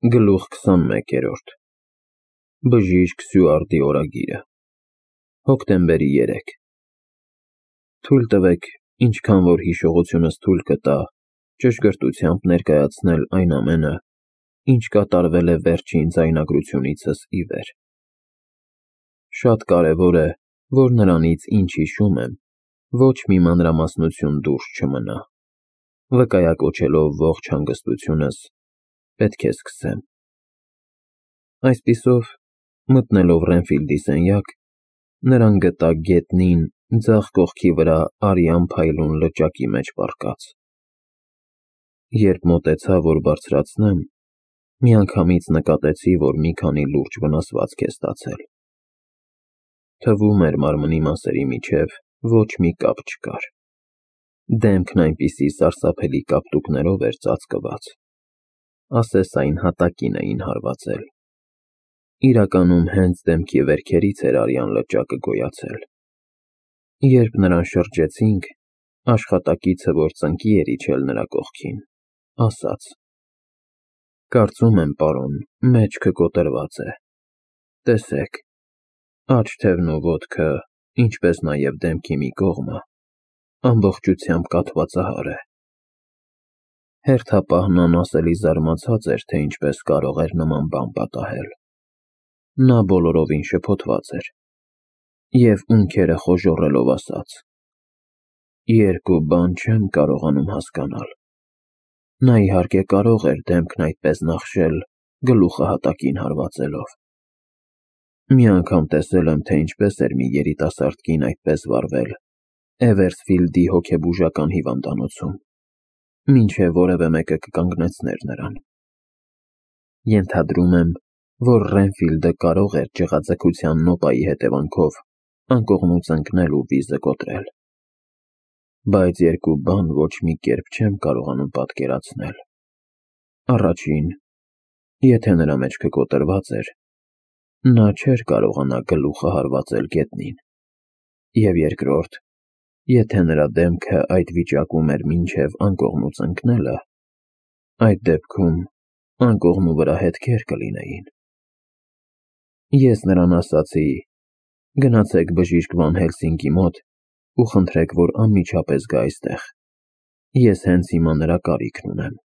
Գլուխ 21-րդ Բժիշկ Սյուարտի օրագիրը Հոկտեմբերի 3 Թույլ տվեք, ինչքան որ հիշողությունս թույլ կտա, ճշգրտությամբ ներկայացնել այն ամենը, ինչ կատարվել է վերջին ձայնագրությունիցս ի վեր։ Շատ կարևոր է, որ նրանից ինչ հիշում եմ, ոչ մի մանրամասնություն դուրս չմնա։ Վկայակոչելով ողջ հանգստությունս, պետք է սկսեմ։ Այսպիսով, մտնելով Ռենֆիլդի սենյակ, նրան գտա գետնին ձախ կողքի վրա արյան փայլուն լճակի մեջ պառկած։ Երբ մոտեցա, որ բարձրացնեմ, միանգամից նկատեցի, որ մի քանի լուրջ վնասվածք է ստացել։ Թվում էր մարմնի մասերի միջև ոչ մի կապ չկար։ Դեմքն այնպիսի սարսափելի կապտուկներով էր ծածկված, ասես այն հատակին էին հարվածել։ Իրականում հենց դեմքի վերքերից էր արյան լճակը գոյացել։ Երբ նրան շրջեցինք, աշխատակիցը, որ ծնկի էր իջել նրա կողքին, ասաց. «Կարծում եմ, պարոն, մեջքը կոտրված է։ Տեսեք, աջ թևն ու ոտքը, ինչպես նաև դեմքի մի կողմը ամբողջությամբ կաթվածահար է»։ Հերթապահն անասելի զարմացած էր, թե ինչպես կարող էր նման բան պատահել։ Նա բոլորովին շփոթված էր և ունքերը խոժոռելով ասաց. «Երկու բան չեմ կարողանում հասկանալ։ Նա իհարկե կարող էր դեմքն այդպես նախշել, գլուխը հատակին հարվածելով։ Մի անգամ տեսել եմ, թե ինչպես էր մի երիտասարդ կին այդպես վարվել Էվերսֆիլդի հոգեբուժական հիվանդանոցում, մինչև որևէ մեկը կկանգնեցներ նրան։ Ենթադրում եմ, որ Ռենֆիլդը կարող էր ճղաձգության նոպայի հետևանքով անկողնուց ընկնել ու վիզը կոտրել։ Բայց երկու բան ոչ մի կերպ չեմ կարողանում պատկերացնել։ Առաջին, եթե նրա մեջքը կոտրված էր, նա չէր կարողանա գլուխը հարվածել գետնին։ Եվ երկրորդ, եթե նրա դեմքը այդ վիճակում էր մինչև անկողնուց ընկնելը, այդ դեպքում անկողնու վրա հետքեր կլինեին։ Ես նրան ասացի. «Գնացեք բժիշկ Վան Հելսինգի մոտ ու խնդրեք, որ անմիջապես գա այստեղ։ Ես հենց հիմա նրա կարիքն ունեմ»։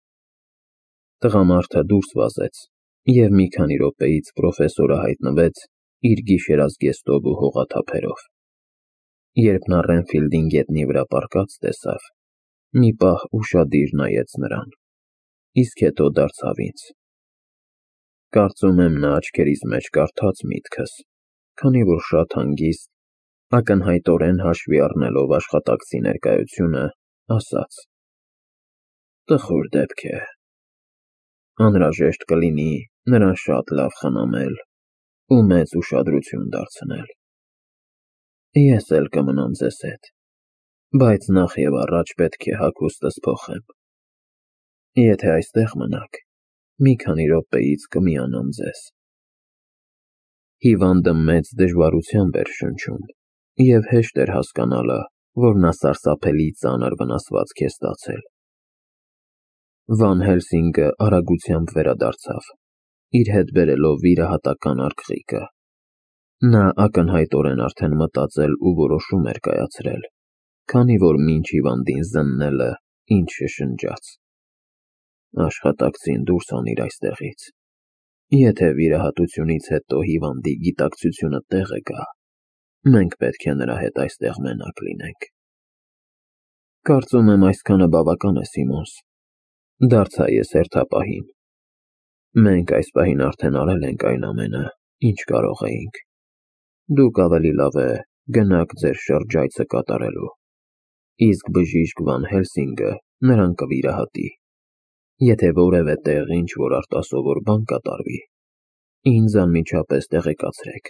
Տղամարդը դուրս վազեց, և մի քանի րոպեից պրոֆեսորը հայտնվեց իր գիշերազգեստով ու հողաթափերով։ Երբ նա Ռենֆիլդին գետնի վրա պառկած տեսավ, մի պահ ուշադիր նայեց նրան, իսկ հետո դարձավ ինձ։ Կարծում եմ, նա աչքերիս մեջ կարդաց միտքս, քանի որ շատ հանգիստ, ակնհայտորեն հաշվի առնելով աշխատակցի ներկայությունը, ասաց. «Տխուր դեպք է։ Անհրաժեշտ կլինի նրան շատ լավ խնամել ու մեծ ուշադրություն դարձնել։ Ես էլ կմնամ ձեզ հետ, բայց նախ և առաջ պետք է հագուստս փոխեմ։ Եթե այստեղ մնաք, մի քանի րոպեից կմիանամ ձեզ»։ Հիվանդը մեծ դժվարությամբ էր շնչում, և հեշտ էր հասկանալը, որ նա սարսափելի ծանր վնասվածք է ստացել։ Վան Հելսինգը արագությամբ վերադարձավ, իր հետ բերելով վիրահատական արկղիկը։ Նա ակնհայտորեն արդեն մտածել ու որոշում էր կայացրել, քանի որ մինչ հիվանդին զննելը ինչ շշնջաց. «Աշխատակցին դուրս անիր այստեղից։ Եթե վիրահատությունից հետո հիվանդի գիտակցությունը տեղը գա, մենք պետք է նրա հետ այստեղ մենակ լինենք»։ «Կարծում եմ, այսքանը բավական է, Սիմոնս», դարձա ես հերթապահին։ «Մենք այս պահին արդեն արել ենք այն ամենը, ինչ կարող էինք։ Դուք ավելի լավ է գնաք ձեր շրջայցը կատարելու, իսկ բժիշկ Վան Հելսինգը նրան կվիրահատի։ Եթե որևէ տեղ ինչ-որ արտասովոր բան կատարվի, ինձ անմիջապես տեղեկացրեք»։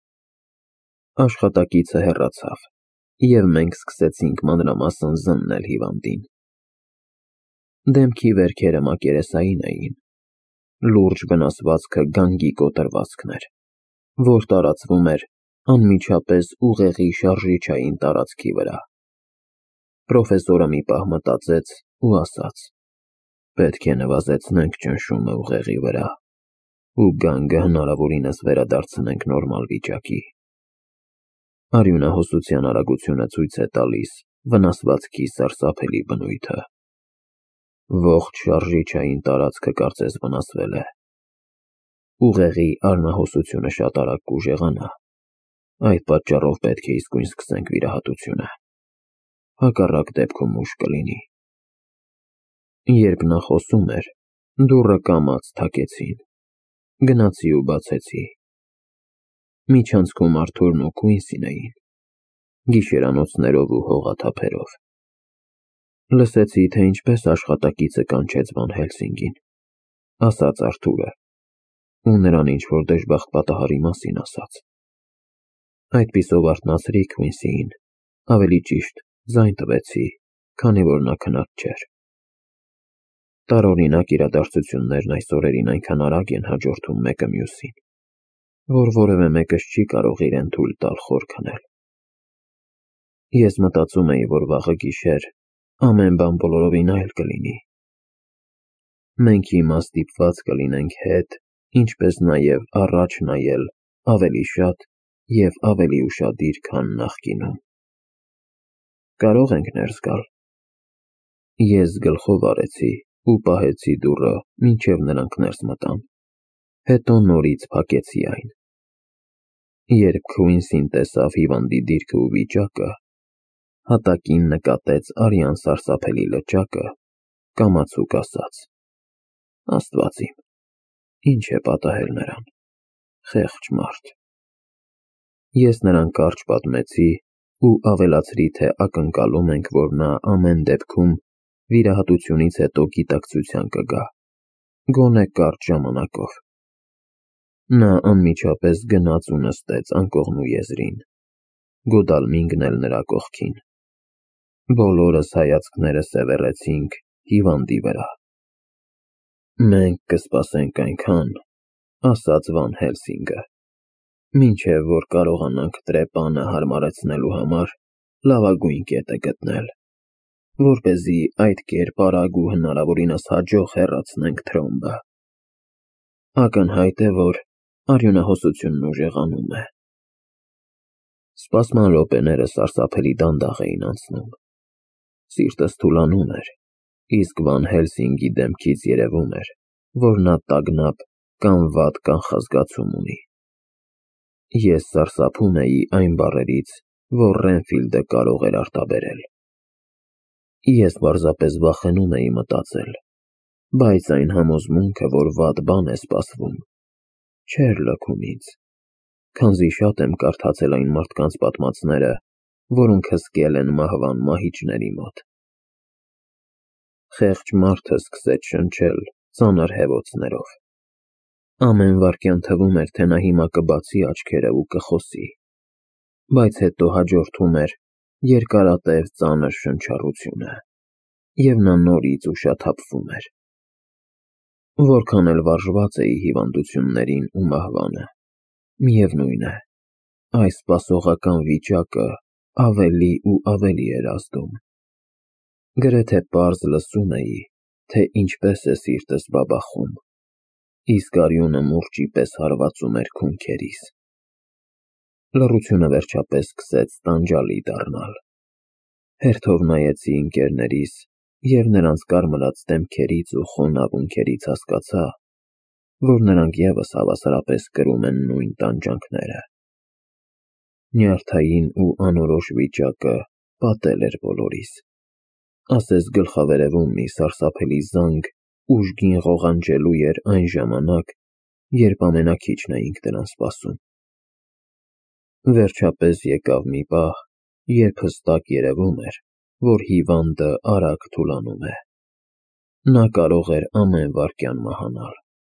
Աշխատակիցը հեռացավ, և մենք սկսեցինք մանրամասն զննել հիվանդին։ Դեմքի վերքերը մակերեսային էին։ Լուրջ վնասվածքը գանգի կոտրվածքն էր, որ տարածվում էր անմիջապես ուղեղի շարժիչային տարածքի վրա։ Պրոֆեսորը մի պահ մտածեց ու ասաց. Պետք է նվազեցնենք ճնշումը ուղեղի վրա ու գանգը հնարավորինս վերադարձնենք նորմալ վիճակի։ Արյունահոսության արագությունը ցույց է տալիս վնասվածքի սարսափելի բնույթը։ Ողջ շարժիչային տարածքը կարծես վնասվել է։ Ուղեղի արյունահոսությունը շատ արագ կուժեղանա։ Այդ պատճառով պետք է իսկույն սկսենք վիրահատությունը։ Հակառակ դեպքում ուշ կլինի։ Երբ նա խոսում էր, դուռը կամաց թակեցին։ Գնացի ու բացեցի։ Միջանցքում Արթուրն ու Քուինսին էին, գիշերանոցներով ու հողաթափերով։ Լսեցի, թե ինչպես աշխատակիցը կանչեց Վան Հելսինգին, ասաց Արթուրը, ու նրան ինչ-որ դժբախտ պատահարի մասին ասաց։ Այդպիսով արթնացրի Քուինսիին, ավելի ճիշտ, ձայն տվեցի, քանի որ նա քնած չէր։ Տարօրինակ իրադարձություններն այս օրերին այնքան արագ են հաջորդում մեկը մյուսին, որ որևէ մեկս չի կարող իրեն թույլ տալ խոր քնել։ Ես մտածում էի, որ վաղը գիշեր ամեն բան բոլորովին այլ կլինի։ Մենք հիմա ստիպված կլինենք հետ, ինչպես նաև առաջ նայել ավելի շատ և ավելի ուշադիր, քան նախկինում։ Կարող ենք ներս գալ։ Ես գլխով արեցի ու պահեցի դուռը, մինչև նրանք ներս մտան, հետո նորից փակեցի այն։ Երբ Քուինսին տեսավ հիվանդի դիրքը ու վիճակը, հատակին նկատեց արյան սարսափելի լճակը, կամացուկ ասաց. Աստված իմ, ինչ է պատահել նրան, խեղճ մարդ։ Ես նրան կարճ պատմեցի ու ավելացրի, թե ակնկալում ենք, որ նա ամեն դեպքում վիրահատությունից հետո գիտակցության կգա, գոնե կարճ ժամանակով։ Նա անմիջապես գնաց ու նստեց անկողնու եզրին, Գոդալմինգն էլ նրա կողքին։ Բոլորս հայացքները սևեռեցինք հիվանդի վրա։ Մենք կսպասենք այնքան, ասաց Վան Հելսինգը, մինչև որ կարողանանք տրեպանը հարմարեցնելու համար լավագույն կետը գտնել, որպեսզի այդ կերպ արագ ու հնարավորինս հաջող հեռացնենք թրոմբը։ Ակնհայտ է, որ արյունահոսությունն ուժեղանում է։ Սպասման րոպեները սարսափելի դանդաղ էին անցնում։ Սիրտս թուլանում էր, իսկ Վան Հելսինգի դեմքից երևում էր, որ նա տագնապ կամ վատ կանխազգացում ունի։ Ես սարսափում էի այն բառերից, որ Ռենֆիլդը կարող էր արտաբերել։ Ես պարզապես վախենում էի մտածել, բայց այն համոզմունքը, որ վատ բան է սպասվում, չէր լքում ինձ, քանզի շատ եմ կարդացել այն մարդկանց պատմածները, որոնք հսկել են մահվան մահիճների մոտ։ Խեղճ մարդը սկսեց շնչել ծանր հևոցներով։ Ամեն վայրկյան թվում էր, թե նա հիմա կբացի աչքերը ու կխոսի, բայց հետո հաջորդում էր երկարատև ծանր շնչառությունը, և նա նորից ուշաթափվում էր։ Որքան էլ վարժված էի հիվանդություններին ու մահվանը, միևնույն է, այս սպասողական վիճակը ավելի ու ավելի էր ազդում։ Գրեթե պարզ լսում էի, թե ինչպես է սիրտս բաբախում, իսկ արյունը մուրճի պես հարվածում էր քունքերիս։ Լռությունը վերջապես սկսեց տանջալի դառնալ։ Հերթով նայեցի ընկերներիս և նրանց կարմրած դեմքերից ու խոնավ ունքերից հասկացա, որ նրանք ևս հավասարապես կրում են նույն տանջանքները։ Նյարդային ու անորոշ վիճակը պատել էր բոլորիս։ Ասես գլխավերևում մի սարսափելի զանգ ուժգին ղողանջելու էր այն ժամանակ, երբ ամենաքիչն էինք դրան սպասում։ Վերջապես եկավ մի պահ, երբ հստակ երևում էր, որ հիվանդը արագ թուլանում է։ Նա կարող էր ամեն վայրկյան մահանալ։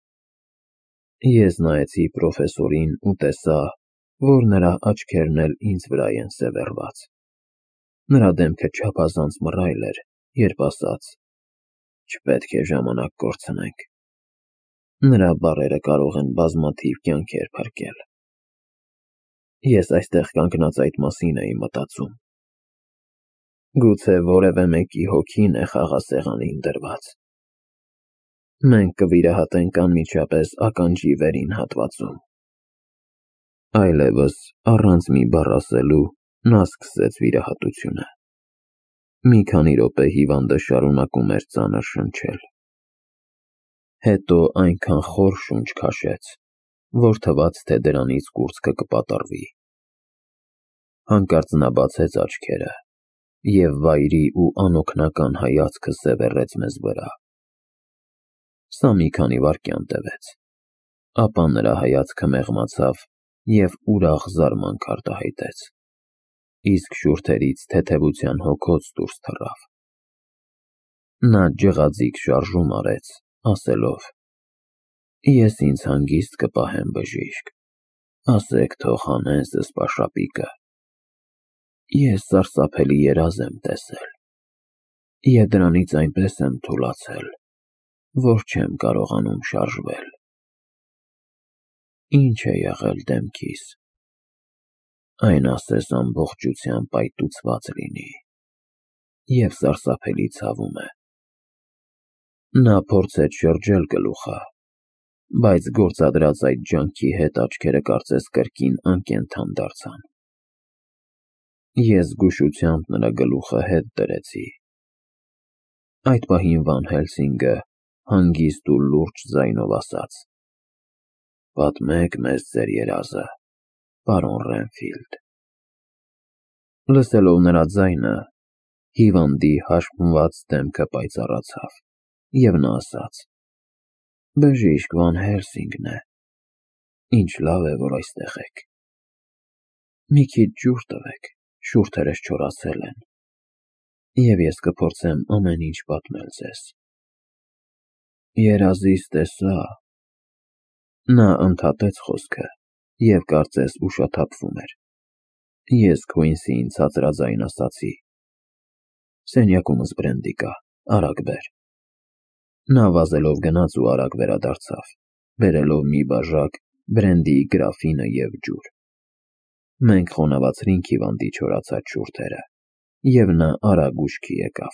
Ես նայեցի պրոֆեսորին ու տեսա, որ նրա աչքերն էլ ինձ վրա են սևեռված։ Նրա դեմքը չափազանց մռայլ էր, երբ ասաց. Չպետք է ժամանակ կորցնենք։ Նրա բառերը կարող են բազմաթիվ կյանքեր փրկել։ Ես այստեղ կանգնած այդ մասին էի մտածում։ Գուցե որևէ մեկի հոգին է խաղասեղանին դրված։ Մենք կվիրահատենք անմիջապես ականջի վերին հատվածում։ Այլևս առանց մի բառ ասելու նա սկսեց վիրահատությունը։ Մի քանի րոպե հիվանդը շարունակում էր ծանր շնչել։ Հետո այնքան խոր շունչ քաշեց, որ թվաց, թե դրանից կուրծքը կպատառվի։ Հանկարծ նա բացեց աչքերը և վայրի ու անօգնական հայացքը սևեռեց մեզ վրա։ Սա մի քանի վայրկյան տևեց, ապա նրա հայացքը մեղմացավ և ուրախ զարմանք արտահայտեց, իսկ շուրթերից թեթևության հոգոց դուրս թռավ։ Նա ջղաձիգ շարժում արեց, ասելով. «Ես ինձ հանգիստ կպահեմ, բժիշկ, ասեք թող հանեն զսպաշապիկը։ Ես սարսափելի երազ եմ տեսել և դրանից այնպես եմ թուլացել, որ չեմ կարողանում շարժվել։ Ինչ է եղել դեմքիս։ Այն ասես ամբողջությամբ պայտուցված լինի և սարսափելի ցավում է»։ Նա փորձեց շրջել գլուխը, բայց գործադրած այդ ջանքի հետ աչքերը կարծես կրկին անկենդան դարձան։ Ես զգուշությամբ նրա գլուխը հետ դրեցի։ Այդ պահին Վան Հելսինգը հանգիստ ու լուրջ ձայնով ասաց. «Պատմեք մեզ ձեր երազը, պարոն Ռենֆիլդ»։ Լսելով նրա ձայնը, հիվանդի հաշմված դեմքը պայծառացավ, և նա ասաց. «Բժիշկ Վան Հելսինգն է։ Ինչ լավ է, որ այստեղ եք։ Մի քիչ ջուր տվեք, շուրթերս չորացել են, և ես կփորձեմ ամեն ինչ պատմել ձեզ»։ Երազիս տեսա… Նա ընդհատեց խոսքը և կարծես ուշաթափվում էր։ Ես Քուինսիին ցածրաձայն ասացի. «Սենյակումս բրենդի կա, արագ բեր»։ Նա վազելով գնաց ու արագ վերադարձավ, բերելով մի բաժակ բրենդիի գրաֆինը և ջուր։ Մենք խոնավացրինք հիվանդի չորացած շուրթերը, և նա արագ ուշքի եկավ։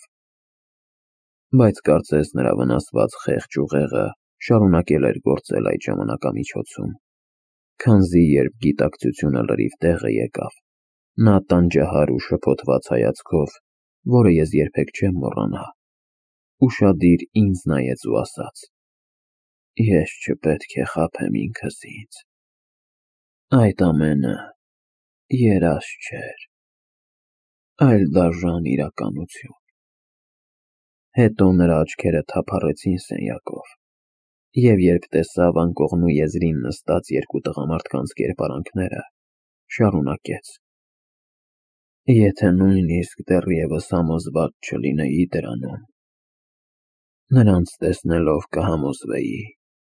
Բայց կարծես նրա վնասված խեղճ ուղեղը շարունակել էր գործել այդ ժամանակամիջոցում, քանզի երբ գիտակցությունը լրիվ տեղը եկավ, նա տանջահար ու շփոթված հայացքով, որը ես երբեք չեմ մոռանա, ուշադիր ինձ նայեց ու ասաց. «Ես չպետք է խաբեմ ինքս ինձ։ Այդ ամենը երազ չէր, այլ դաժան իրականություն»։ Հետո նրա աչքերը թափառեցին սենյակով, և երբ տեսավ անկողնու եզրին նստած երկու տղամարդկանց կերպարանքները, շարունակեց. «Եթե նույնիսկ դեռևս համոզված չլինեի դրանում, նրանց տեսնելով կհամոզվեի»։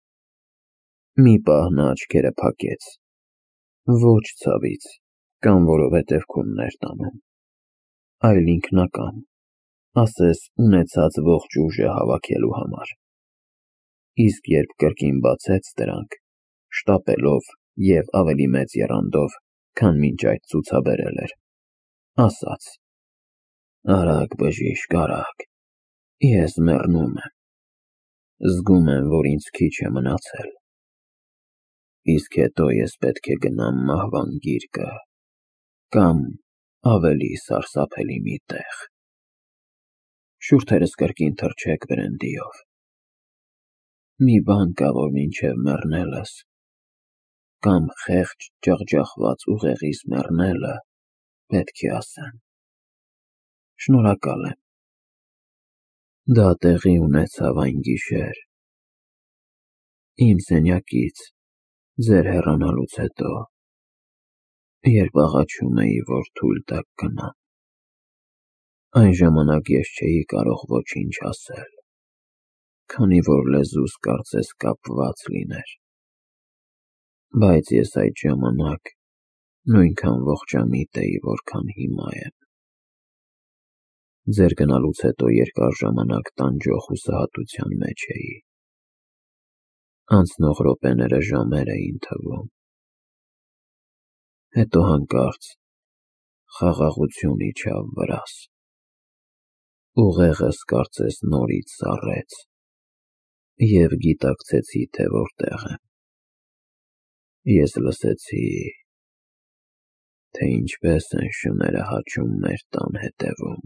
Մի պահ նա աչքերը փակեց, ոչ ցավից կամ որովհետև քունն էր տանում, այլ ինքնակամ, ասես ունեցած ողջ ուժը հավաքելու համար, իսկ երբ կրկին բացեց դրանք, շտապելով և ավելի մեծ եռանդով, քան մինչ այդ ցուցաբերել էր, ասաց. «Արագ, բժիշկ, արագ, ես մեռնում եմ, զգում եմ, որ ինձ քիչ է մնացել, իսկ հետո ես պետք է գնամ մահվան գիրկը կամ ավելի սարսափելի մի տեղ։ Շուրթերս կրկին թրջեք բրենդիով։ Մի բան կա, որ մինչև մեռնելս կամ խեղճ ջախջախված ուղեղիս մեռնելը պետք է ասեմ։ Շնորհակալ եմ»։ Դա տեղի ունեցավ այն գիշեր, իմ սենյակից ձեր հեռանալուց հետո, երբ աղաչում էի, որ թույլ տաք գնամ։ Այն ժամանակ ես չէի կարող ոչինչ ասել, քանի որ լեզուս կարծես կապված լիներ, բայց ես այդ ժամանակ նույնքան ողջամիտ էի, որքան հիմա եմ։ Ձեր գնալուց հետո երկար ժամանակ տանջող հուսահատության մեջ էի։ Անցնող րոպեները ժամեր էին թվում։ Հետո հանկարծ խաղաղություն իջավ վրաս։ Ուղեղս կարծես նորից սառեց, և գիտակցեցի, թե որտեղ եմ։ Ես լսեցի, թե ինչպես են շները հաչում մեր տան հետևում,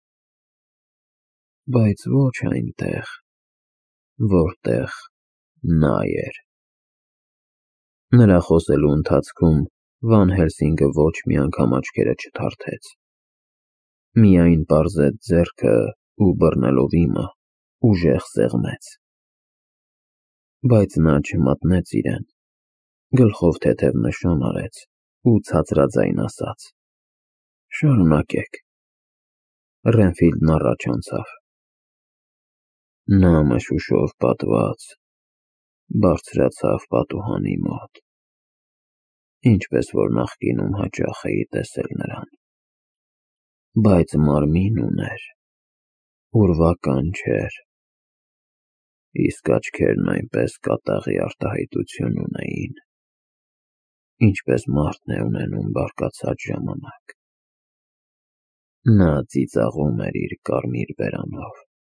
բայց ոչ այնտեղ, որտեղ նա էր։ Նրա խոսելու ընթացքում Վան Հելսինգը ոչ մի անգամ աչքերը չթարթեց, միայն պարզեց ձեռքը ու բռնելով իմը, ուժեղ սեղմեց։ Բայց նա չմատնեց իրեն, գլխով թեթև նշան արեց ու ցածրաձայն ասաց. «Շարունակեք»։ Ռենֆիլդն առաջ անցավ։ Նա մշուշով պատված բարձրացավ պատուհանի մոտ, ինչպես որ նախկինում հաճախ էի տեսել նրան, բայց մարմին ուներ, ուրվական չէր, իսկ աչքերն այնպես կատաղի արտահայտություն ունեին, ինչպես մարդն է ունենում բարկացած ժամանակ։ Նա ծիծաղում էր իր կարմիր բերանով։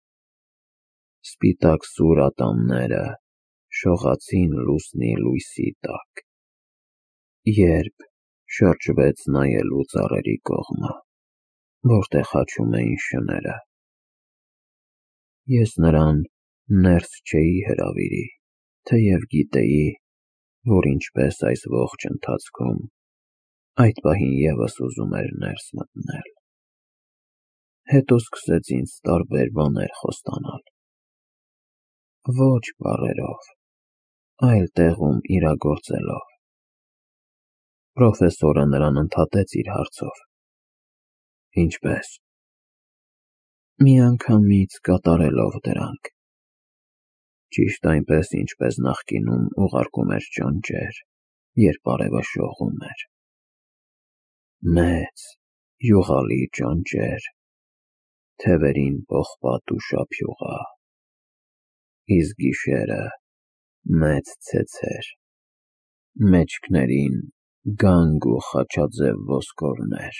Սպիտակ սուր ատամները շողացին լուսնի լույսի տակ, երբ շրջվեց նայելու ծառերի կողմը, որտեղ հաչում էին շները։ Ես նրան ներս չէի հրավիրի, թեև գիտեի, որ ինչպես այս ողջ ընթացքում այդ պահին ևս ուզում էր ներս մտնել։ Հետո սկսեց ինձ տարբեր բաներ խոստանալ։ Ոչ բառերով, այլ տեղում իրագործելով։ Պրոֆեսորը նրան ընդհատեց իր հարցով. «Ինչպես»։ Միանգամից կատարելով դրանք։ Ճիշտ այնպես, ինչպես նախկինում ուղարկում էր ճանճեր, երբ արևը շողում էր։ Մեծ, յուղալի ճանճեր, թևերին պողպատ ու շափյուղա, իսկ գիշերը մեծ ցեցեր, մեջքներին գանգ ու խաչաձև ոսկորներ։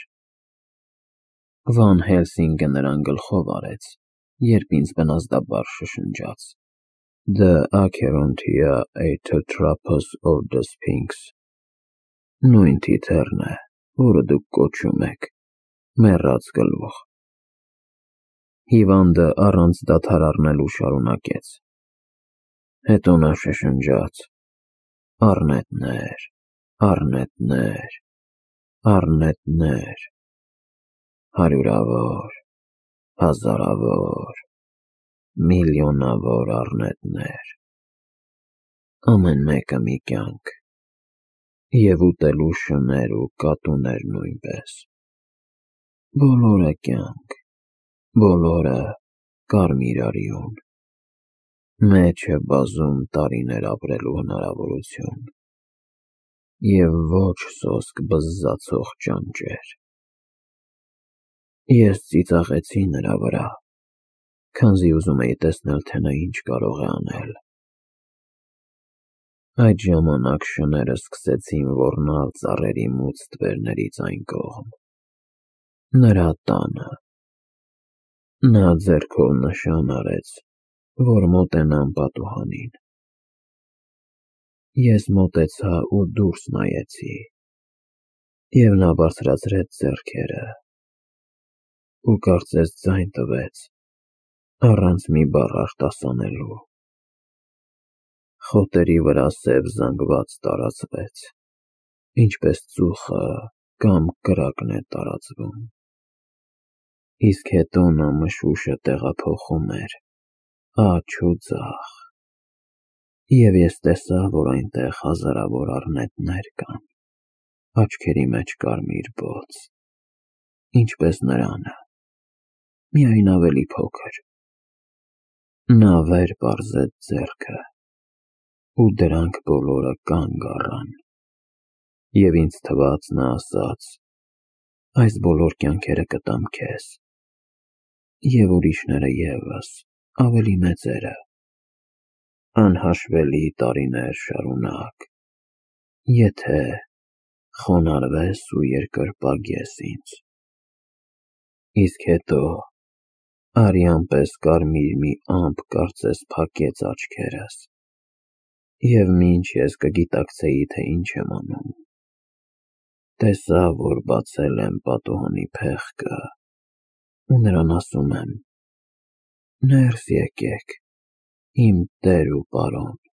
Վան Հելսինգը նրան գլխով արեց, երբ ինձ բնազդաբար շշնջաց. «The Acherontia Aetotrophus of the Sphinx», նույն թիթեռն է, որը դուք կոչում եք մեռած գլուխ։ Հիվանդը առանց դադար առնելու շարունակեց։ Հետո նա շշնջաց. «Առնետներ, առնետներ, առնետներ, հարյուրավոր, հազարավոր, միլիոնավոր առնետներ, ամեն մեկը մի կյանք, և ուտելու շներ ու կատուներ նույնպես, բոլորը կյանք, բոլորը կարմիր արյուն, մեջը բազում տարիներ ապրելու հնարավորություն և ոչ սոսկ բզզացող ճանճեր»։ Ես ծիծաղեցի նրա վրա, քանզի ուզում էի տեսնել, թե նա ինչ կարող է անել։ Այդ ժամանակ շները սկսեցին ոռնալ ծառերի մուգ ստվերներից այն կողմ, նրա տանը։ Նա ձեռքով նշան արեց, որ մոտենամ պատուհանին։ Ես մոտեցա ու դուրս նայեցի, և նա բարձրացրեց ձեռքերը ու կարծես ձայն տվեց, առանց մի բառ արտասանելու։ Խոտերի վրա սև զանգված տարածվեց, ինչպես ծուխը կամ կրակն է տարածվում։ Իսկ հետո նա մշուշը տեղափոխում էր աջ ու ձախ, և ես տեսա, որ այնտեղ հազարավոր առնետներ կան, աչքերի մեջ կարմիր բոց, ինչպես նրանը, միայն ավելի փոքր։ Նա վեր պարզեց ձեռքը, ու դրանք բոլորը կանգ առան, և ինձ թվաց, նա ասաց. «Այս բոլոր կյանքերը կտամ քեզ, և ուրիշները ևս, ավելի մեծերը, անհաշվելի տարիներ շարունակ, եթե խոնարհվես ու երկրպագես ինձ։ Իսկ հետո Արյան պես կարմիր մի ամպ կարծես փակեց աչքերս, և մինչ ես կգիտակցեի, թե ինչ եմ անում, տեսա, որ բացել եմ պատուհանի փեղկը ու նրան ասում եմ. «Ներս եկեք, իմ տեր ու պարոն»։